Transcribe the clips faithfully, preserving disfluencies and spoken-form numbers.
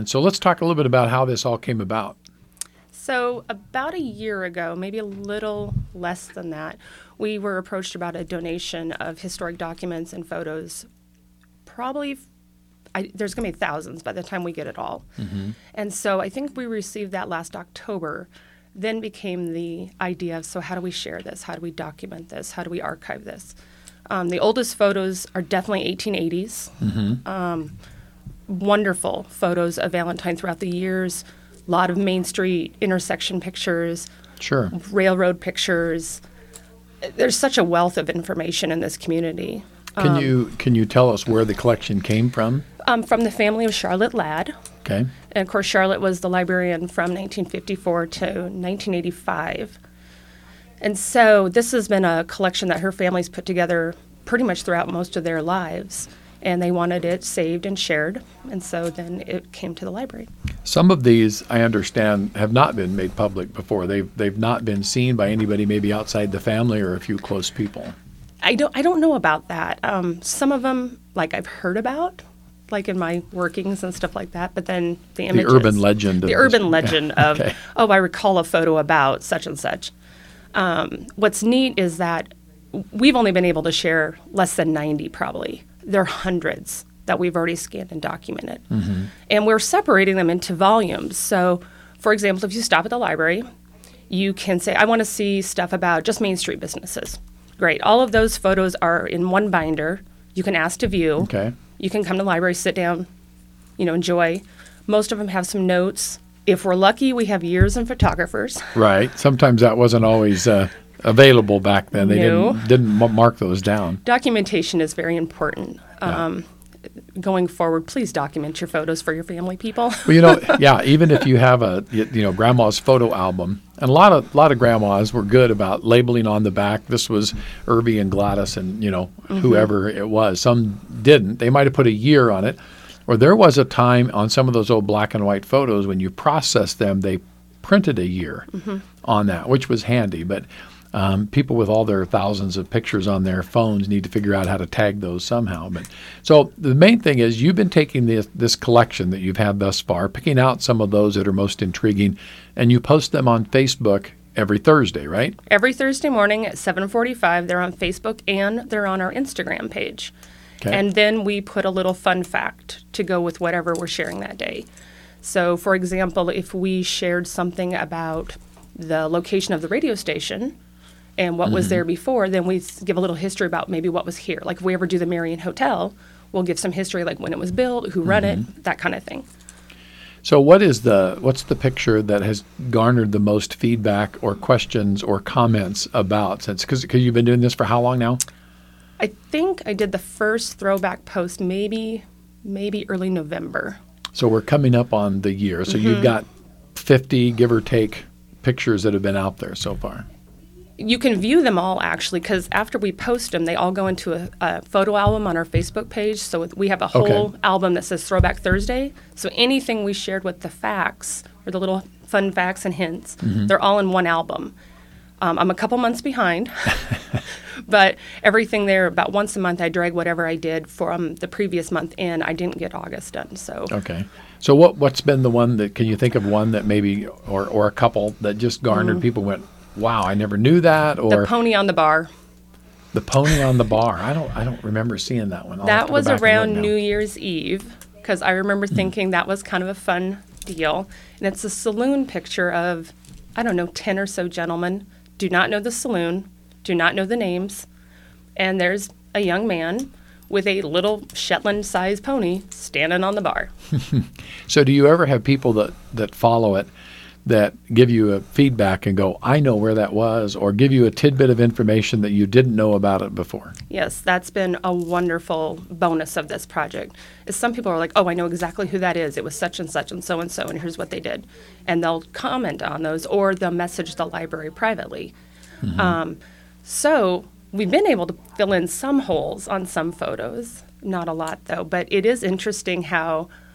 And so let's talk a little bit about how this all came about. So about a year ago, maybe a little less than that, we were approached about a donation of historic documents and photos. Probably, I, there's going to be thousands by the time we get it all. Mm-hmm. And so I think we received that last October. Then became the idea of, so how do we share this? How do we document this? How do we archive this? Um, the oldest photos are definitely eighteen eighties. Mm-hmm. Um, wonderful photos of Valentine throughout the years. A lot of Main Street intersection pictures, sure, railroad pictures. There's such a wealth of information in this community. Can um, you can you tell us where the collection came from? Um, from the family of Charlotte Ladd. Okay. And of course, Charlotte was the librarian from nineteen fifty-four to nineteen eighty-five. And so this has been a collection that her family's put together pretty much throughout most of their lives. And they wanted it saved and shared, and so then it came to the library. Some of these, I understand, have not been made public before. They've they've not been seen by anybody maybe outside the family or a few close people. I don't I don't know about that. Um, some of them, like I've heard about, like in my workings and stuff like that. But then the images, the urban legend, the of urban this. legend Yeah. of Okay. oh, I recall a photo about such and such. Um, what's neat is that we've only been able to share less than ninety, probably. There are hundreds that we've already scanned and documented. Mm-hmm. And we're separating them into volumes. So, for example, if you stop at the library, you can say, I want to see stuff about just Main Street businesses. Great. All of those photos are in one binder. You can ask to view. Okay. You can come to the library, sit down, you know, enjoy. Most of them have some notes. If we're lucky, we have years and photographers. Right. Sometimes that wasn't always uh, available back then. They No. didn't didn't m- mark those down. Documentation is very important. Yeah. Um, going forward, please document your photos for your family people. Well, you know, yeah, even if you have a, you you know, grandma's photo album, and a lot of lot of grandmas were good about labeling on the back, this was Irby and Gladys and, you know, Mm-hmm. whoever it was. Some didn't. They might have put a year on it. Or there was a time on some of those old black and white photos when you processed them, they printed a year mm-hmm. on that, which was handy. But Um, people with all their thousands of pictures on their phones need to figure out how to tag those somehow. But so the main thing is you've been taking this, this collection that you've had thus far, picking out some of those that are most intriguing, and you post them on Facebook every Thursday, right? Every Thursday morning at seven forty-five, they're on Facebook and they're on our Instagram page. Okay. And then we put a little fun fact to go with whatever we're sharing that day. So, for example, if we shared something about the location of the radio station and what mm-hmm. was there before, then we give a little history about maybe what was here. Like if we ever do the Marion Hotel, we'll give some history, like when it was built, who run mm-hmm. it, that kind of thing. So what is the what's the picture that has garnered the most feedback or questions or comments about since because you've been doing this for how long now? I think I did the first throwback post maybe maybe early November. So we're coming up on the year. So mm-hmm. you've got fifty, give or take, pictures that have been out there so far. You can view them all, actually, because after we post them, they all go into a, a photo album on our Facebook page. So we have a whole okay. album that says Throwback Thursday. So anything we shared with the facts or the little fun facts and hints, mm-hmm. they're all in one album. Um, I'm a couple months behind, but everything there, about once a month, I drag whatever I did from the previous month in. I didn't get August done, so. Okay. So what, what's been the one that, can you think of one that maybe, or, or a couple that just garnered, mm-hmm. people went, wow, I never knew that, or the pony on the bar. The pony on the bar. I don't. I don't remember seeing that one. I'll that was around New New Year's Eve because I remember mm. thinking that was kind of a fun deal, and it's a saloon picture of, I don't know, ten or so gentlemen. Do not know the saloon. Do not know the names, and there's a young man with a little Shetland-sized pony standing on the bar. So, do you ever have people that that follow it that give you a feedback and go, I know where that was, or give you a tidbit of information that you didn't know about it before? Yes, that's been a wonderful bonus of this project. Is some people are like, oh, I know exactly who that is. It was such and such and so-and-so, and here's what they did. And they'll comment on those, or they'll message the library privately. Mm-hmm. Um, so we've been able to fill in some holes on some photos. Not a lot, though. But it is interesting how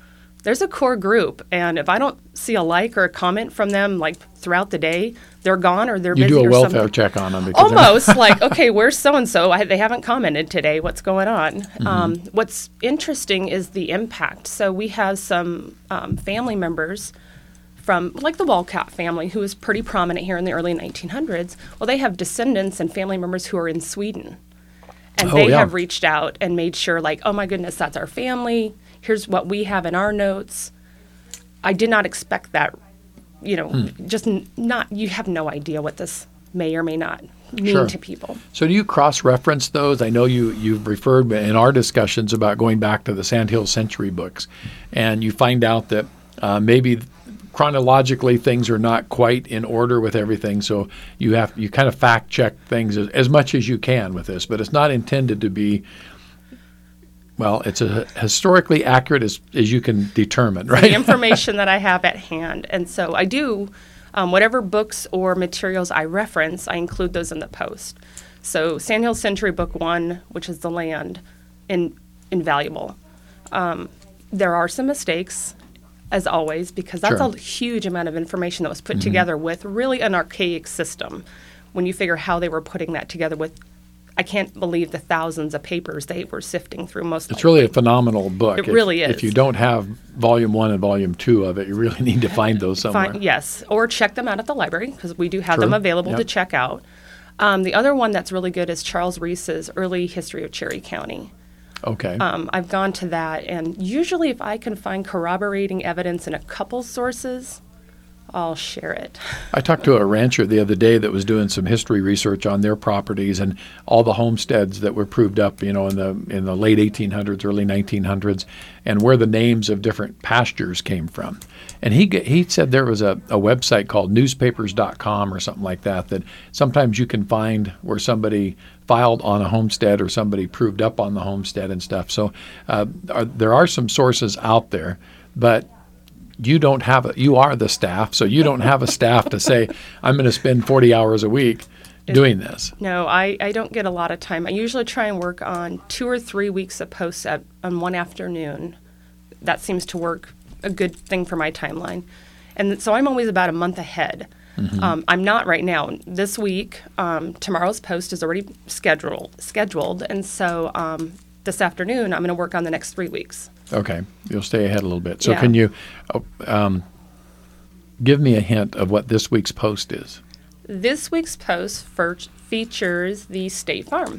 there's a core group, and if I don't see a like or a comment from them like throughout the day, they're gone or they're You busy do a or welfare something. check on them. Because Almost like, okay, where's so-and-so? I, they haven't commented today. What's going on? Mm-hmm. Um, what's interesting is the impact. So we have some um, family members from, like the Walcott family, who was pretty prominent here in the early nineteen hundreds. Well, they have descendants and family members who are in Sweden. And Oh, they yeah. have reached out and made sure, like, oh my goodness, that's our family. Here's what we have in our notes. I did not expect that. You know, Hmm. just n- not, you have no idea what this may or may not mean Sure. to people. So do you cross-reference those? I know you, you've referred in our discussions about going back to the Sandhill Century books, and you find out that uh, maybe chronologically things are not quite in order with everything, so you have you kind of fact-check things as, as much as you can with this, but it's not intended to be, well, it's a, historically accurate as, as you can determine, right? The information that I have at hand. And so I do, um, whatever books or materials I reference, I include those in the post. So Sandhill Century Book One, which is the land, in, invaluable. Um, there are some mistakes, as always, because that's Sure. a huge amount of information that was put together with really an archaic system. When you figure how they were putting that together with, I can't believe the thousands of papers they were sifting through most It's really a phenomenal book. It If- really is. If you don't have volume one and volume two of it, you really need to find those somewhere. Find, yes, or check them out at the library because we do have them True. available Yep. to check out. Um, the other one that's really good is Charles Reese's Early History of Cherry County. Okay. Um, I've gone to that, and usually if I can find corroborating evidence in a couple sources, I'll share it. I talked to a rancher the other day that was doing some history research on their properties and all the homesteads that were proved up, you know, in the in the late eighteen hundreds, early nineteen hundreds, and where the names of different pastures came from. And he g- he said there was a, a website called newspapers dot com or something like that that sometimes you can find where somebody filed on a homestead or somebody proved up on the homestead and stuff. So uh, are, there are some sources out there, but you don't have a, you are the staff, so you don't have a staff to say, I'm going to spend forty hours a week doing this. No, I, I don't get a lot of time. I usually try and work on two or three weeks of posts at, on one afternoon. That seems to work a good thing for my timeline. And so I'm always about a month ahead. Mm-hmm. Um, I'm not right now. This week, um, tomorrow's post is already scheduled, scheduled, and so um, this afternoon I'm going to work on the next three weeks. Okay, you'll stay ahead a little bit. So Yeah. can you oh, um, give me a hint of what this week's post is? This week's post first features the State Farm.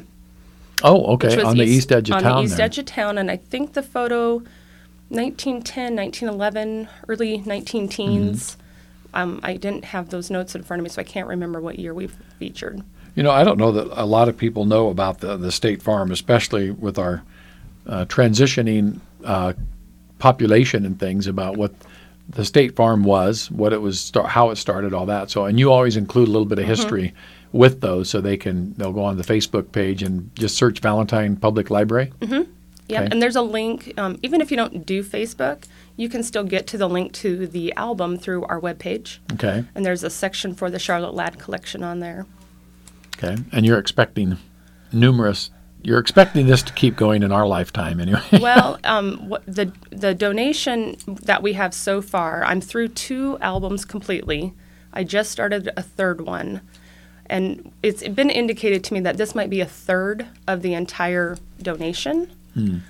Oh, which okay, was on the east edge of on town the east there. edge of town, and I think the photo, nineteen ten, nineteen eleven, early nineteen teens. Mm-hmm. Um, I didn't have those notes in front of me, so I can't remember what year we've featured. You know, I don't know that a lot of people know about the, the State Farm, especially with our uh, transitioning uh, population and things, about what the State Farm was, what it was, start, how it started, all that. So, and you always include a little bit of history with those, so they can they'll go on the Facebook page and just search Valentine Public Library. Yeah, Okay. and there's a link. Um, even if you don't do Facebook, you can still get to the link to the album through our webpage. Okay, And there's a section for the Charlotte Ladd collection on there. okay, and you're expecting numerous. You're expecting this to keep going in our lifetime, anyway. Well, um, what, the the donation that we have so far, I'm through two albums completely. I just started a third one, and it's been indicated to me that this might be a third of the entire donation. Hmm.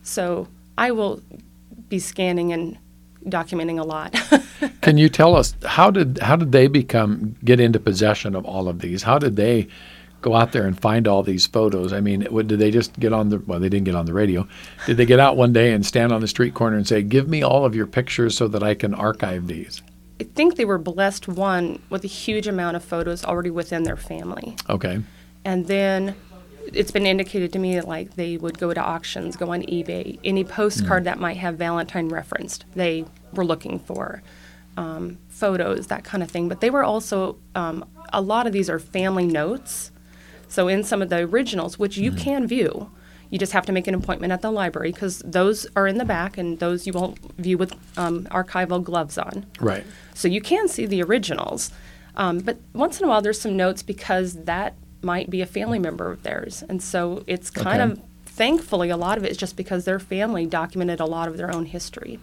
So I will be scanning and documenting a lot. Can you tell us how did how did they become get into possession of all of these? How did they go out there and find all these photos? I mean, what, did they just get on the well? They didn't get on the radio. Did they get out one day and stand on the street corner and say, "Give me all of your pictures so that I can archive these"? I think they were blessed, one, with a huge amount of photos already within their family. Okay, And then it's been indicated to me that like they would go to auctions, go on eBay, any postcard that might have Valentine referenced, they were looking for um, photos, that kind of thing. But they were also, um, a lot of these are family notes. So in some of the originals, which you can view, you just have to make an appointment at the library because those are in the back and those you won't view with um, archival gloves on. right. So you can see the originals. Um, but once in a while, there's some notes because that might be a family member of theirs. And so it's kind Okay. of, thankfully, a lot of it is just because their family documented a lot of their own history.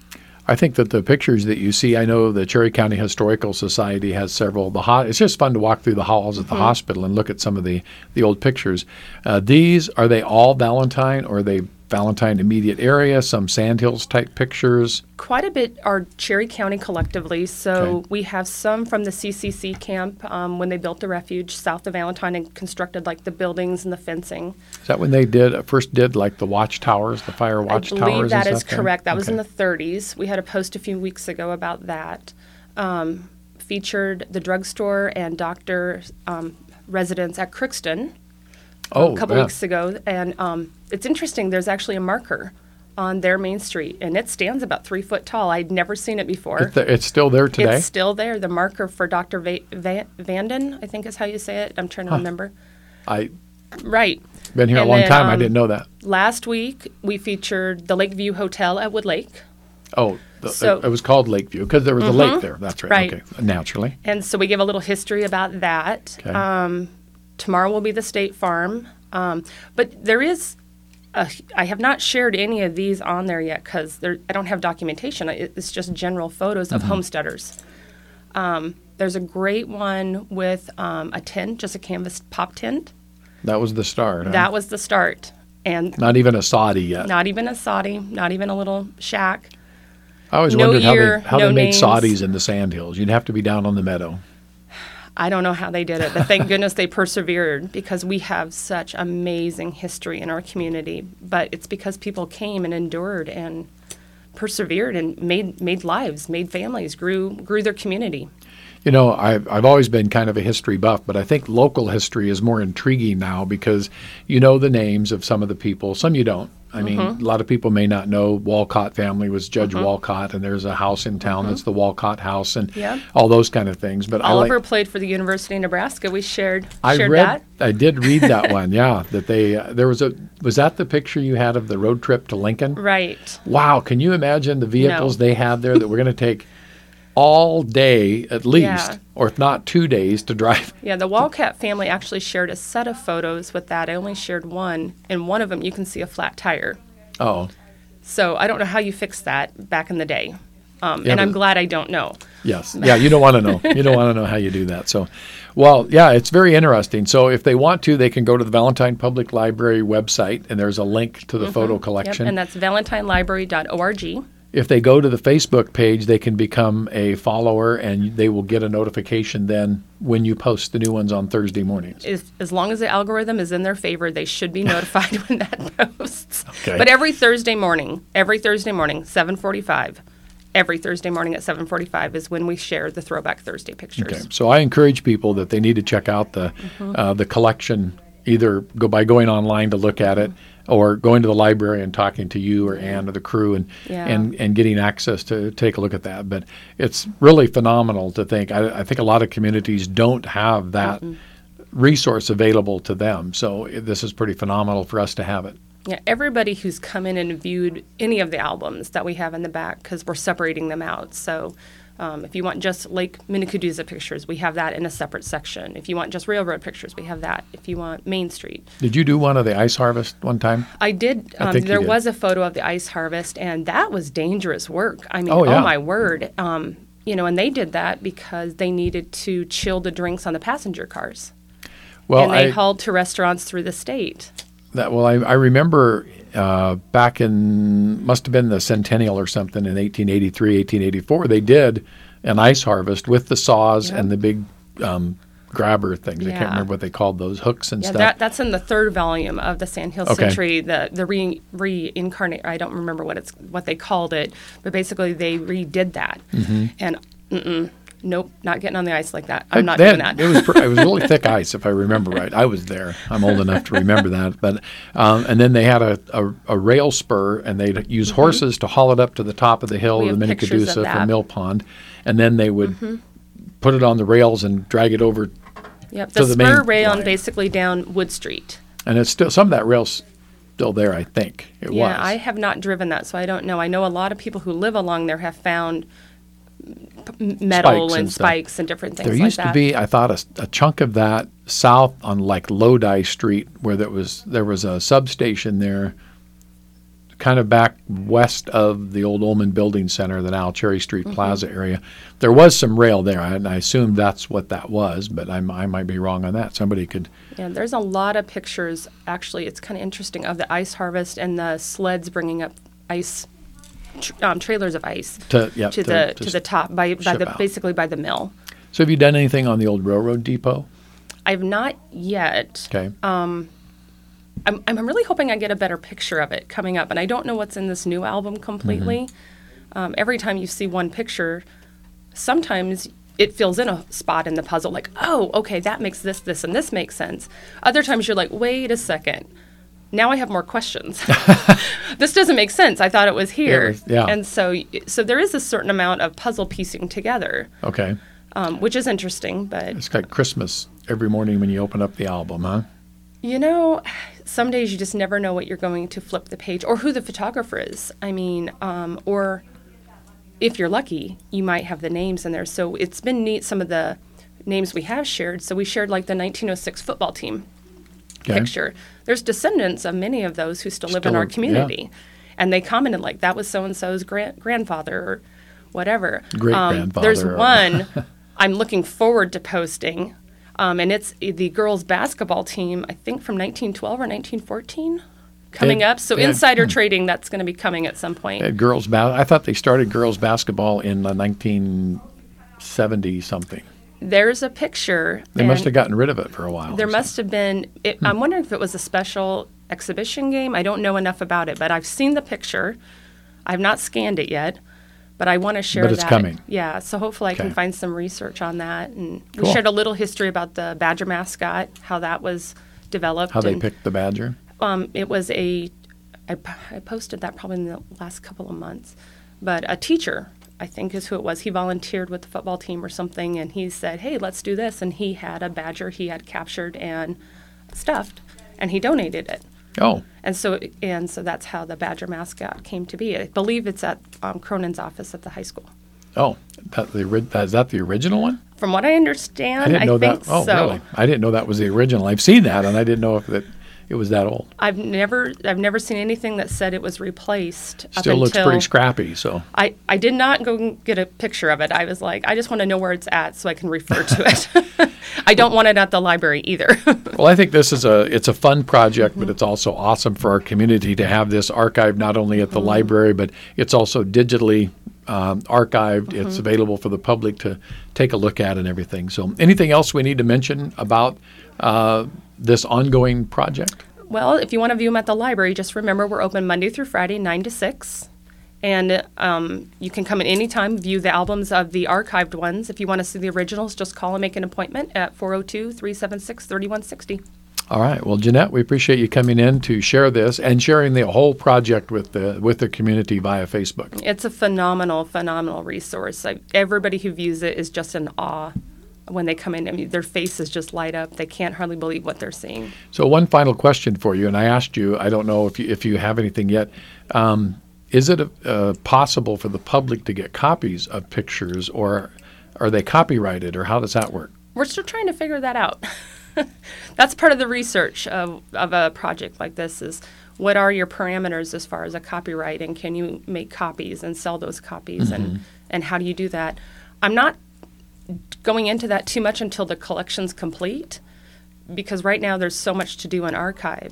I think that the pictures that you see, I know the Cherry County Historical Society has several. The ho- It's just fun to walk through the halls at the Mm-hmm. hospital and look at some of the, the old pictures. Uh, these, are they all Valentine, or are they Valentine immediate area, some Sandhills type pictures? Quite a bit are Cherry County collectively. So Okay. we have some from the C C C camp um, when they built the refuge south of Valentine and constructed like the buildings and the fencing. Is that when they did first did like the watchtowers, the fire watchtowers? I believe and that is stuff there? correct. That was in Okay. the thirties. We had a post a few weeks ago about that. Um, featured the drugstore and doctor um, residence at Crookston Oh, a couple yeah. weeks ago. And um, it's interesting, there's actually a marker on their main street, and it stands about three foot tall. I'd never seen it before. It's, the- it's still there today? It's still there. The marker for Doctor Va- Va- Vanden, I think is how you say it. I'm trying to remember. I've Right. been here And a long then, time. I um, didn't know that. Last week, we featured the Lakeview Hotel at Wood Lake. Oh, the, so- it was called Lakeview because there was a lake there. That's right. Right. Okay, naturally. And so we give a little history about that. Okay. Um, tomorrow will be the State Farm. Um, but there is, a, I have not shared any of these on there yet because I don't have documentation. It- It's just general photos of homesteaders. Um, there's a great one with um, a tent, just a canvas pop tent. That was the start. huh? That was the start. And Not even a Saudi yet. not even a soddy, not even a little shack. I always no wondered year, how they, how no they made names. Saudis in the Sandhills. You'd have to be down on the meadow. I don't know how they did it, but thank goodness they persevered because we have such amazing history in our community. But it's because people came and endured and persevered and made made lives, made families, grew grew their community. You know, I've, I've always been kind of a history buff, but I think local history is more intriguing now because you know the names of some of the people. Some you don't. I mean, Mm-hmm. a lot of people may not know Walcott family was Judge Walcott, and there's a house in town that's the Walcott House, and Mm-hmm. Yeah. all those kind of things. But Oliver I like, played for the University of Nebraska. We shared I shared read, that. I did read that one. Yeah, that they uh, there was a was that the picture you had of the road trip to Lincoln? Right. Wow, can you imagine the vehicles No. they had there that were going to take all day at least, Yeah. or if not two days to drive? Yeah, the Walcott family actually shared a set of photos with that. I only shared one. In one of them, you can see a flat tire. Oh, So I don't know how you fixed that back in the day. Um, Yeah, and I'm but- glad I don't know. yes. Yeah, you don't want to know. You don't want to know how you do that. So, well, yeah, it's very interesting. So if they want to, they can go to the Valentine Public Library website, and there's a link to the photo Yep, collection. and that's valentine library dot org. If they go to the Facebook page, they can become a follower, and they will get a notification then when you post the new ones on Thursday mornings. As, as long as the algorithm is in their favor, they should be notified when that posts. Okay. But every Thursday morning, every Thursday morning, seven forty-five, every Thursday morning at seven forty-five is when we share the Throwback Thursday pictures. Okay, so I encourage people that they need to check out the Mm-hmm. uh, the collection, either go by going online to look at it, or going to the library and talking to you or Ann or the crew, and Yeah. and and getting access to take a look at that. But it's really phenomenal to think. I, I think a lot of communities don't have that resource available to them. So it, this is pretty phenomenal for us to have it. Yeah, everybody who's come in and viewed any of the albums that we have in the back, because we're separating them out. So um, if you want just Lake Minnecuduza pictures, we have that in a separate section. If you want just railroad pictures, we have that. If you want Main Street. Did you do one of the ice harvest one time? I did. I Um, think you there did. was a photo of the ice harvest, and that was dangerous work. I mean, Oh, oh, yeah. my word. Um, you know, and they did that because they needed to chill the drinks on the passenger cars. Well, and they I, hauled to restaurants through the state. That, well, I, I remember uh, back in, must have been the centennial or something in eighteen eighty-three, eighteen eighty-four, they did an ice harvest with the saws Yep. and the big um, grabber things. I Yeah. can't remember what they called those, hooks and Yeah, stuff. that, that's in the third volume of the Sandhill Okay. Century. The the re, reincarnate. I don't remember what it's what they called it, but basically they redid that. Mm-hmm. And mm-mm, nope, not getting on the ice like that. I'm I- not they doing had- that. It was pr- it was really thick ice, if I remember right. I was there. I'm old enough to remember that. But um, and then they had a, a, a rail spur, and they'd use horses to haul it up to the top of the hill Mm-hmm. We of the have pictures of Minnecudusa from that. Mm-hmm. Mill Pond, and then they would put it on the rails and drag it over. Yep, to the the spur main rail line. basically down Wood Street. And it's still some of that rail's still there. I think it Yeah, was. I have not driven that, so I don't know. I know a lot of people who live along there have found p- metal Spikes and and stuff. spikes and different things There like used that. to be, I thought, a, a chunk of that south on like Lodi Street, where there was there was a substation there. kind of back west of the old Ullman Building Center, the now Cherry Street Mm-hmm. Plaza area. There was some rail there, and I assume that's what that was, but I'm, I might be wrong on that. Somebody could. Yeah, there's a lot of pictures. Actually, it's kind of interesting of the ice harvest and the sleds bringing up ice, tr- um, trailers of ice To, yeah, to, to- the to to the top by by ship the out. basically by the mill. So have you done anything on the old railroad depot? I've not yet. Okay. I'm, I'm really hoping I get a better picture of it coming up. And I don't know what's in this new album completely. Mm-hmm. Um, every time you see one picture, sometimes it fills in a spot in the puzzle like, oh, okay, that makes this, this, and this makes sense. Other times you're like, wait a second. Now I have more questions. This doesn't make sense. I thought it was here. It was- yeah. And so, so there is a certain amount of puzzle piecing together, Okay. um, which is interesting. But It's like Christmas every morning when you open up the album, huh? you know, some days you just never know what you're going to flip the page or who the photographer is. I mean, um, or if you're lucky, you might have the names in there. So it's been neat, some of the names we have shared. So we shared like the nineteen oh six football team Okay. picture. There's descendants of many of those who still live in Still- our yeah. community. And they commented like, that was so-and-so's gran- grandfather or whatever. Great-grandfather There's or- one I'm looking forward to posting. Um, and it's the girls' basketball team, I think from nineteen twelve or nineteen fourteen, coming They- up. So yeah. insider trading, that's going to be coming at some point. They had girls ba- I thought they started girls basketball in uh, nineteen seventy something. There's a picture. They must and have gotten rid of it for a while. There or must have been. It, Hmm. I'm wondering if it was a special exhibition game. I don't know enough about it, but I've seen the picture. I've not scanned it yet, but I want to share But it's that. coming. Yeah, so hopefully I can Okay. find some research on that. And we Cool. shared a little history about the Badger mascot, how that was developed. How they and, picked the badger. Um, it was a. I, p- I posted that probably in the last couple of months, but a teacher, I think is who it was. He volunteered with the football team or something, and he said, "Hey, let's do this." And he had a badger he had captured and stuffed, and he donated it. Oh, And so, and so that's how the badger mascot came to be. I believe it's at um, Cronin's office at the high school. oh, that the ori- is that the original one? From what I understand, I didn't know think that. Oh, so. really? I didn't know that was the original. I've seen that, and I didn't know if that it was that old. I've never, I've never seen anything that said it was replaced. up Still looks until pretty scrappy. So I, I did not go and get a picture of it. I was like, I just want to know where it's at so I can refer to it. I don't want it at the library either. Well, I think this is a it's a fun project, but it's also awesome for our community to have this archived not only at the library, but it's also digitally um, archived. It's available for the public to take a look at and everything. So, anything else we need to mention about uh, this ongoing project? Well, if you want to view them at the library, just remember we're open Monday through Friday, nine to six. And um, you can come at any time, view the albums of the archived ones. If you want to see the originals, just call and make an appointment at four oh two, three seven six, three one six oh. All right. Well, Jeanette, we appreciate you coming in to share this and sharing the whole project with the with the community via Facebook. It's a phenomenal, phenomenal resource. I, everybody who views it is just in awe when they come in. I mean, their faces just light up. They can't hardly believe what they're seeing. So, one final question for you, and I asked you. I don't know if you, if you have anything yet. Um, is it uh, possible for the public to get copies of pictures, or are they copyrighted, or how does that work? We're still trying to figure that out. That's part of the research of, of a project like this is what are your parameters as far as a copyright, and can you make copies and sell those copies, and, and how do you do that? I'm not going into that too much until the collection's complete, because right now there's so much to do in archive.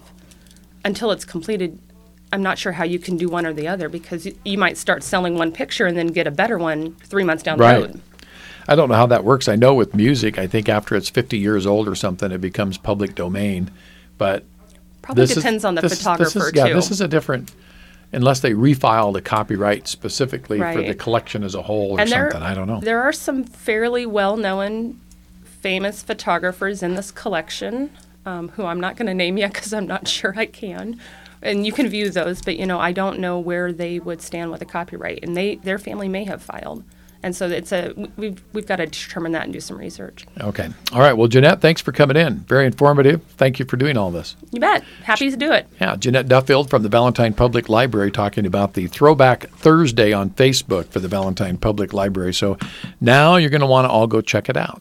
Until it's completed, I'm not sure how you can do one or the other, because you, you might start selling one picture and then get a better one three months down the Right. road. I don't know how that works. I know with music, I think after it's fifty years old or something, it becomes public domain. But Probably this is- depends on the this is- photographer, this is, yeah, too. this is a different, unless they refile the copyright specifically for Right. the collection as a whole or And there, something. I don't know. There are some fairly well-known, famous photographers in this collection, um, who I'm not going to name yet because I'm not sure I can. And you can view those, but you know, I don't know where they would stand with a copyright, and they their family may have filed. And so it's a we've we've got to determine that and do some research. Okay. All right. Well, Jeanette, thanks for coming in. Very informative. Thank you for doing all this. You bet. Happy to do it. Yeah, Jeanette Duffield from the Valentine Public Library talking about the Throwback Thursday on Facebook for the Valentine Public Library. So now you're going to want to all go check it out.